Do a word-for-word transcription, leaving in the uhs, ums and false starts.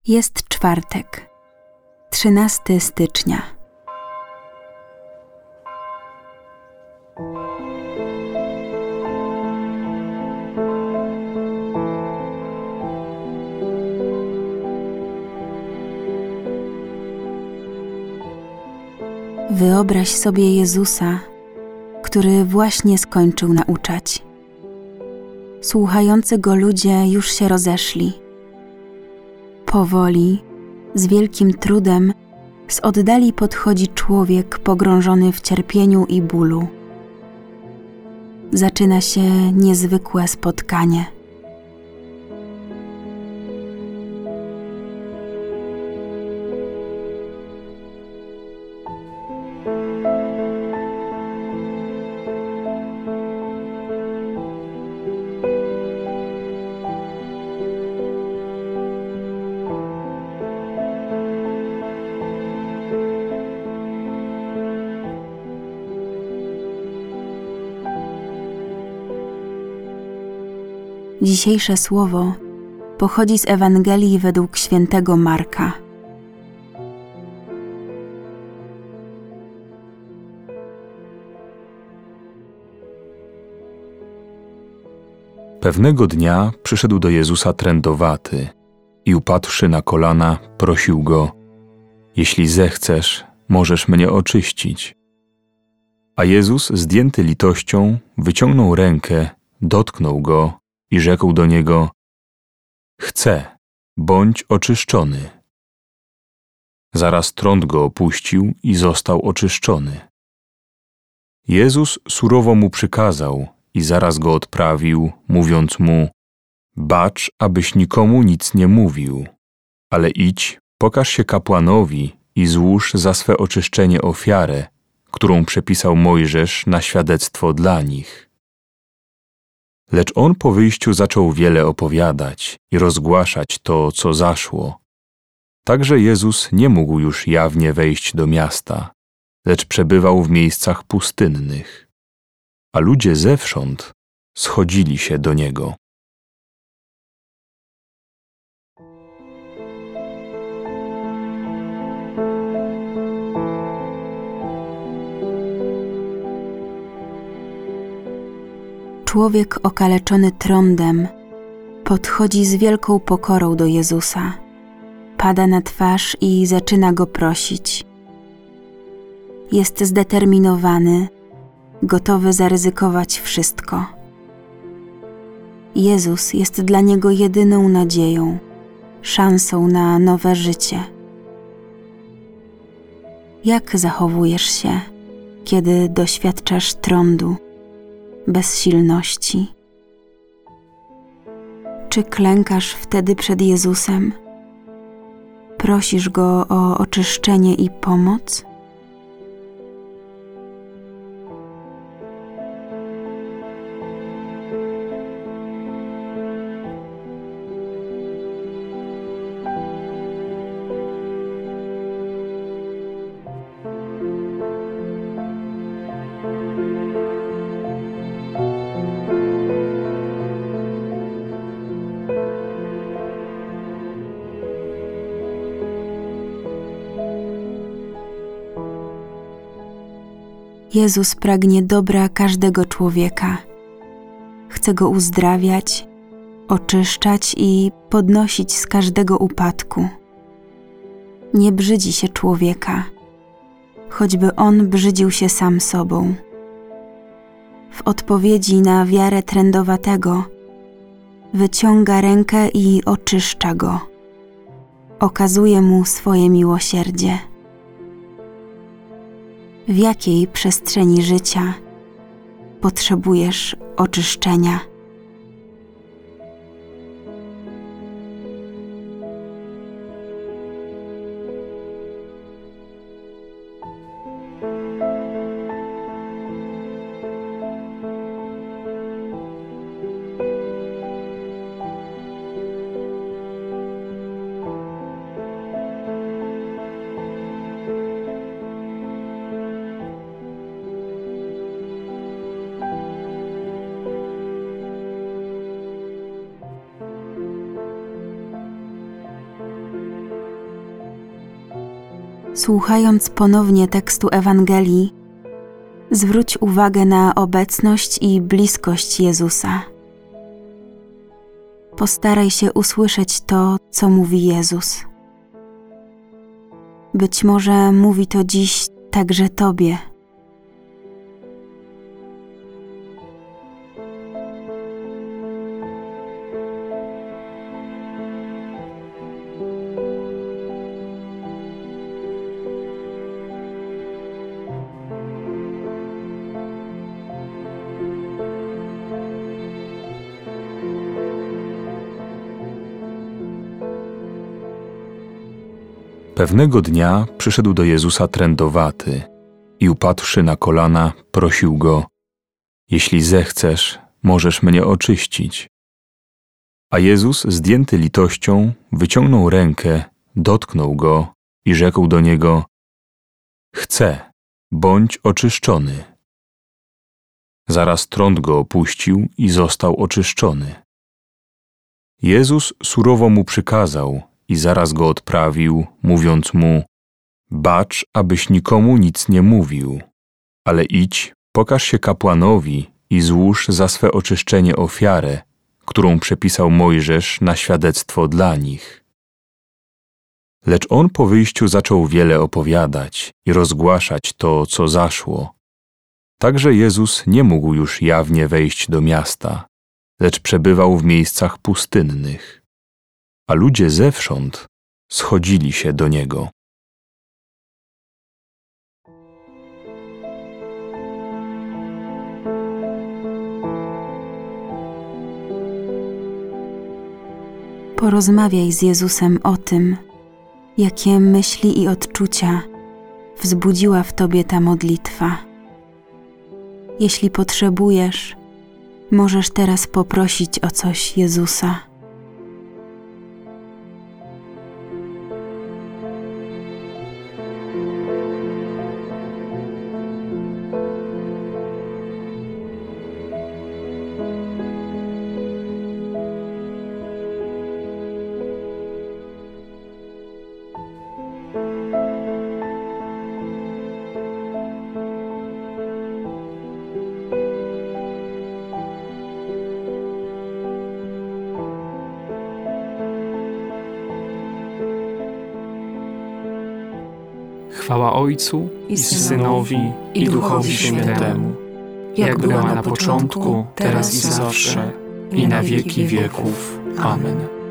Jest czwartek, trzynastego stycznia. Wyobraź sobie Jezusa, który właśnie skończył nauczać. Słuchający Go ludzie już się rozeszli. Powoli, z wielkim trudem, z oddali podchodzi człowiek pogrążony w cierpieniu i bólu. Zaczyna się niezwykłe spotkanie. Dzisiejsze słowo pochodzi z Ewangelii według świętego Marka. Pewnego dnia przyszedł do Jezusa trędowaty i upadłszy na kolana, prosił Go: „Jeśli zechcesz, możesz mnie oczyścić”. A Jezus, zdjęty litością, wyciągnął rękę, dotknął Go i rzekł do niego: „Chcę, bądź oczyszczony”. Zaraz trąd go opuścił i został oczyszczony. Jezus surowo mu przykazał i zaraz go odprawił, mówiąc mu: „Bacz, abyś nikomu nic nie mówił, ale idź, pokaż się kapłanowi i złóż za swe oczyszczenie ofiarę, którą przepisał Mojżesz na świadectwo dla nich”. Lecz on po wyjściu zaczął wiele opowiadać i rozgłaszać to, co zaszło. Także Jezus nie mógł już jawnie wejść do miasta, lecz przebywał w miejscach pustynnych, a ludzie zewsząd schodzili się do Niego. Człowiek okaleczony trądem podchodzi z wielką pokorą do Jezusa, pada na twarz i zaczyna Go prosić. Jest zdeterminowany, gotowy zaryzykować wszystko. Jezus jest dla niego jedyną nadzieją, szansą na nowe życie. Jak zachowujesz się, kiedy doświadczasz trądu, bezsilności? Czy klękasz wtedy przed Jezusem? Prosisz Go o oczyszczenie i pomoc? Jezus pragnie dobra każdego człowieka. Chce go uzdrawiać, oczyszczać i podnosić z każdego upadku. Nie brzydzi się człowieka, choćby on brzydził się sam sobą. W odpowiedzi na wiarę trędowatego wyciąga rękę i oczyszcza go. Okazuje mu swoje miłosierdzie. W jakiej przestrzeni życia potrzebujesz oczyszczenia? Słuchając ponownie tekstu Ewangelii, zwróć uwagę na obecność i bliskość Jezusa. Postaraj się usłyszeć to, co mówi Jezus. Być może mówi to dziś także Tobie. Pewnego dnia przyszedł do Jezusa trędowaty i upadłszy na kolana, prosił Go: jeśli zechcesz, możesz mnie oczyścić. A Jezus, zdjęty litością, wyciągnął rękę, dotknął Go i rzekł do Niego: chcę, bądź oczyszczony. Zaraz trąd go opuścił i został oczyszczony. Jezus surowo mu przykazał i zaraz go odprawił, mówiąc mu: bacz, abyś nikomu nic nie mówił, ale idź, pokaż się kapłanowi i złóż za swe oczyszczenie ofiarę, którą przepisał Mojżesz na świadectwo dla nich. Lecz on po wyjściu zaczął wiele opowiadać i rozgłaszać to, co zaszło. Także Jezus nie mógł już jawnie wejść do miasta, lecz przebywał w miejscach pustynnych. A ludzie zewsząd schodzili się do Niego. Porozmawiaj z Jezusem o tym, jakie myśli i odczucia wzbudziła w Tobie ta modlitwa. Jeśli potrzebujesz, możesz teraz poprosić o coś Jezusa. Chwała Ojcu i Synowi i Duchowi Świętemu, jak była na początku, teraz i zawsze, i na wieki wieków. Amen.